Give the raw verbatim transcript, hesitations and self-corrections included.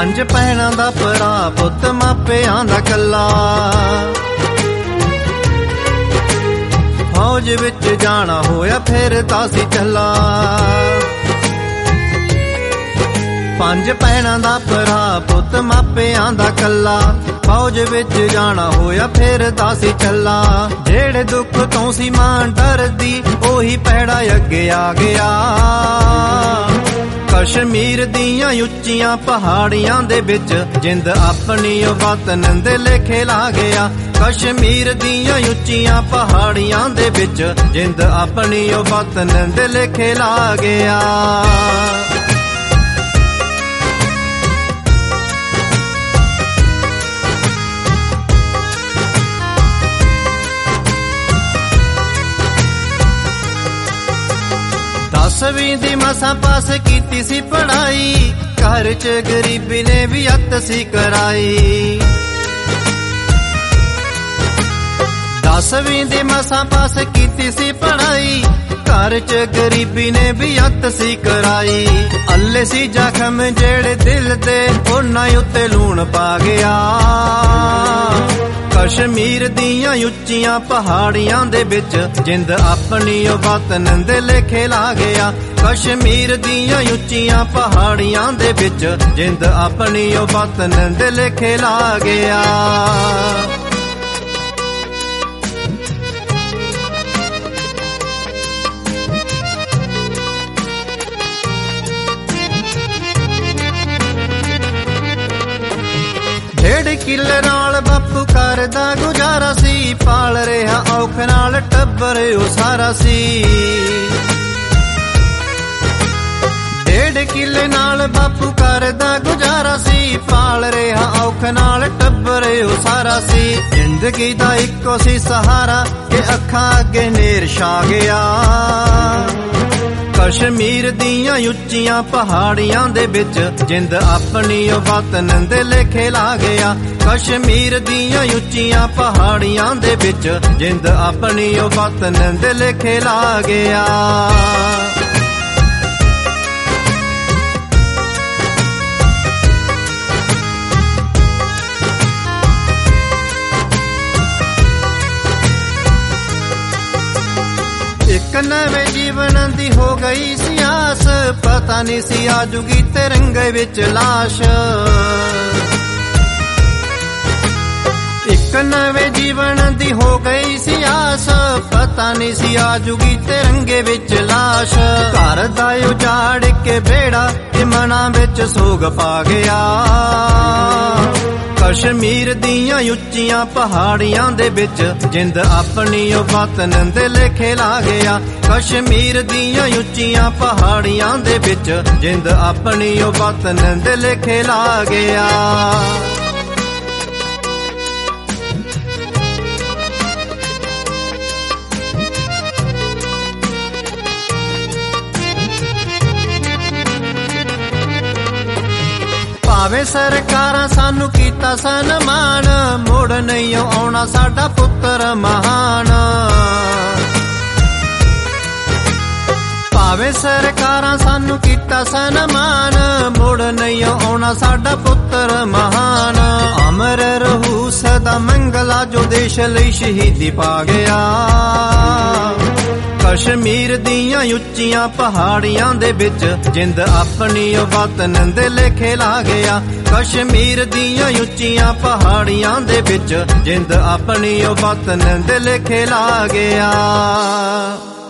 ਪੰਜ ਭੈਣਾਂ ਦਾ ਭਰਾ ਪੁੱਤ ਮਾਪਿਆਂ ਦਾ ਕੱਲਾ, ਫੌਜ ਵਿੱਚ ਜਾਣਾ ਹੋਇਆ ਫਿਰ ਤਾਂ ਸੀ ਚੱਲਾ। ਪੰਜ ਭੈਣਾਂ ਦਾ ਭਰਾ ਪੁੱਤ ਮਾਪਿਆਂ ਦਾ ਕੱਲਾ, ਫੌਜ ਵਿੱਚ ਜਾਣਾ ਹੋਇਆ ਫਿਰ ਤਾਂ ਸੀ ਚੱਲਾ। ਜਿਹੜੇ ਦੁੱਖ ਤੋਂ ਸੀ ਮਾਂ ਡਰਦੀ ਉਹੀ ਪੈੜਾ ਅੱਗੇ ਆ ਗਿਆ। ਕਸ਼ਮੀਰ ਦੀਆਂ ਉੱਚੀਆਂ ਪਹਾੜੀਆਂ ਦੇ ਵਿੱਚ ਜਿੰਦ ਆਪਣੀ ਉਹ ਵਤਨ ਦੇ ਲੇਖੇ ਲਾ ਗਿਆ। ਕਸ਼ਮੀਰ ਦੀਆਂ ਉੱਚੀਆਂ ਪਹਾੜੀਆਂ ਦੇ ਵਿੱਚ ਜਿੰਦ ਆਪਣੀ ਉਹ ਵਤਨ ਦੇ ਲੇਖੇ ਲਾ ਗਿਆ। ਦਸਵੀਂ ਦੀ ਮਸਾਂ ਪਾਸ ਕੀਤੀ ਸੀ ਪੜ੍ਹਾਈ, ਘਰ ਚ ਗਰੀਬੀ ਨੇ ਵੀ ਅੱਤ ਸੀ ਕਰਾਈ। ਦਸਵੀਂ ਦੀ ਮਸਾਂ ਪਾਸ ਕੀਤੀ ਸੀ ਪੜ੍ਹਾਈ, ਘਰ ਚ ਗਰੀਬੀ ਨੇ ਵੀ ਅੱਤ ਸੀ ਕਰਾਈ। ਅੱਲੇ ਸੀ ਜ਼ਖਮ ਜਿਹੜੇ ਦਿਲ ਦੇ ਉਹਨਾਂ ਉੱਤੇ ਲੂਣ ਪਾ ਗਿਆ। ਕਸ਼ਮੀਰ ਦੀਆਂ ਉੱਚੀਆਂ ਪਹਾੜੀਆਂ ਦੇ ਵਿੱਚ ਜਿੰਦ ਆਪਣੀ ਉਹ ਵਤਨ ਦੇ ਲੇਖੇ ਲਾ ਗਿਆ। ਕਸ਼ਮੀਰ ਦੀਆਂ ਉੱਚੀਆਂ ਪਹਾੜੀਆਂ ਦੇ ਵਿੱਚ ਜਿੰਦ ਆਪਣੀ ਉਹ ਵਤਨ ਦੇ ਲੇਖੇ ਲਾ ਗਿਆ। ਡੇਢ ਕਿੱਲੇ ਨਾਲ ਬਾਪੂ ਕਰਦਾ ਗੁਜ਼ਾਰਾ ਸੀ, ਪਾਲ ਰਿਹਾ ਔਖ ਨਾਲ ਟੱਬਰ ਉਹ ਸਾਰਾ ਸੀ। ਡੇਢ ਕਿੱਲੇ ਨਾਲ ਬਾਪੂ ਕਰਦਾ ਗੁਜ਼ਾਰਾ ਸੀ, ਪਾਲ ਰਿਹਾ ਔਖ ਨਾਲ ਟੱਬਰ ਉਹ ਸਾਰਾ ਸੀ। ਜ਼ਿੰਦਗੀ ਦਾ ਇੱਕੋ ਸੀ ਸਹਾਰਾ ਕਿ ਅੱਖਾਂ ਅੱਗੇ ਨੇਰ ਛਾ ਗਿਆ। ਕਸ਼ਮੀਰ ਦੀਆਂ ਉੱਚੀਆਂ ਪਹਾੜੀਆਂ ਦੇ ਵਿੱਚ ਜਿੰਦ ਆਪਣੀ ਉਹ ਵਤਨ ਦੇ ਲੇਖੇ ਲਾ ਗਿਆ। ਕਸ਼ਮੀਰ ਦੀਆਂ ਉੱਚੀਆਂ ਪਹਾੜੀਆਂ ਦੇ ਵਿੱਚ ਜਿੰਦ ਆਪਣੀ ਉਹ ਵਤਨ ਦੇ ਲੇਖੇ ਲਾ ਗਿਆ। ਇੱਕ ਨਵੇਂ ਜੀਵਨ ਦੀ ਹੋ ਗਈ ਸੀ ਆਸ, ਪਤਾ ਨਹੀਂ ਸੀ ਆਜੂਗੀ ਤਿਰੰਗੇ ਵਿੱਚ ਲਾਸ਼। ਇੱਕ ਨਵੇਂ ਜੀਵਨ ਦੀ ਹੋ ਗਈ ਸੀ ਆਸ, ਪਤਾ ਨਹੀਂ ਸੀ ਆਜੂਗੀ ਤਿਰੰਗੇ ਵਿੱਚ ਲਾਸ਼। ਘਰ ਦਾ ਉਜਾੜ ਕੇ ਬੇੜਾ ਕਿ ਮਨਾਂ ਵਿੱਚ ਸੋਗ ਪਾ ਗਿਆ। ਕਸ਼ਮੀਰ ਦੀਆਂ ਉੱਚੀਆਂ ਪਹਾੜੀਆਂ ਦੇ ਵਿੱਚ ਜਿੰਦ ਆਪਣੀ ਉਹ ਵਤਨ ਦੇ ਲੇਖੇ ਲਾ ਗਿਆ। ਕਸ਼ਮੀਰ ਦੀਆਂ ਉੱਚੀਆਂ ਪਹਾੜੀਆਂ ਦੇ ਵਿੱਚ ਜਿੰਦ ਆਪਣੀ ਉਹ ਵਤਨ ਦੇ ਲੇਖੇ ਲਾ ਗਿਆ। ਭਾਵੇਂ ਸਰਕਾਰਾਂ ਸਾਨੂੰ ਕੀਤਾ ਸਨਮਾਨ, ਮੁੜ ਨਹੀਂ ਆਉਣਾ ਸਾਡਾ ਪੁੱਤਰ ਮਹਾਨ। ਭਾਵੇਂ ਸਰਕਾਰਾਂ ਸਾਨੂੰ ਕੀਤਾ ਸਨਮਾਨ, ਮੁੜ ਨਹੀਂ ਆਉਣਾ ਸਾਡਾ ਪੁੱਤਰ ਮਹਾਨ। ਅਮਰ ਰਹੂ ਸਦਾ ਮੰਗਲਾ ਜੋ ਦੇਸ਼ ਲਈ ਸ਼ਹੀਦੀ ਪਾ ਗਿਆ। ਕਸ਼ਮੀਰ ਦੀਆਂ ਉੱਚੀਆਂ ਪਹਾੜੀਆਂ ਦੇ ਵਿੱਚ ਜਿੰਦ ਆਪਣੀ ਉਹ ਵਤਨ ਦੇ ਲੇਖੇ ਲਾ ਗਿਆ। ਕਸ਼ਮੀਰ ਦੀਆਂ ਉੱਚੀਆਂ ਪਹਾੜੀਆਂ ਦੇ ਵਿੱਚ ਜਿੰਦ ਆਪਣੀ ਉਹ ਵਤਨ ਦੇ ਲੇਖੇ ਲਾ ਗਿਆ।